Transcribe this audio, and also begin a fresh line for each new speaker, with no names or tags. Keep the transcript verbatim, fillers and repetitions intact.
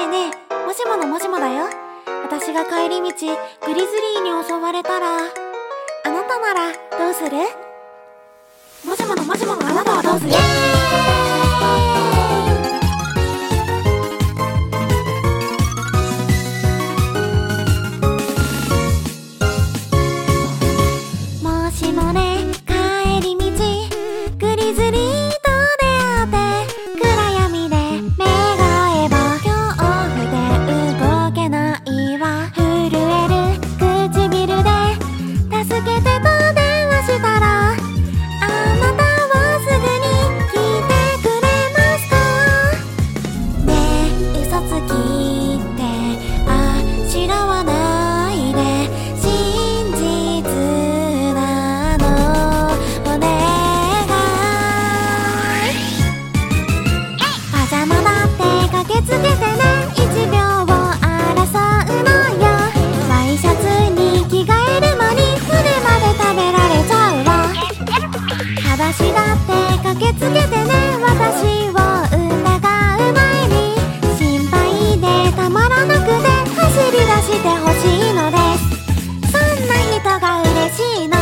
えねえ、もしものもしもだよ。私が帰り道グリズリーに襲われたら、あなたならどうする？もしものもしものあなたはどうする？もしもね、帰り道グリズリーと出会って暗闇で目が合えば、恐怖で動けないわ。震える唇で助けてと電話したら、あなたはすぐに来てくれました。ねえ嘘つきってあしらわないで、真実なのお願い。パジャマだって駆けつけてね、いちびょうを争うのよ。ワイシャツに着替える間に骨まで食べられちゃうわ。裸足だって駆けつけてね、私を疑う前に。心配でたまらなくて走り出してほしいのです。そんな人が嬉しいの。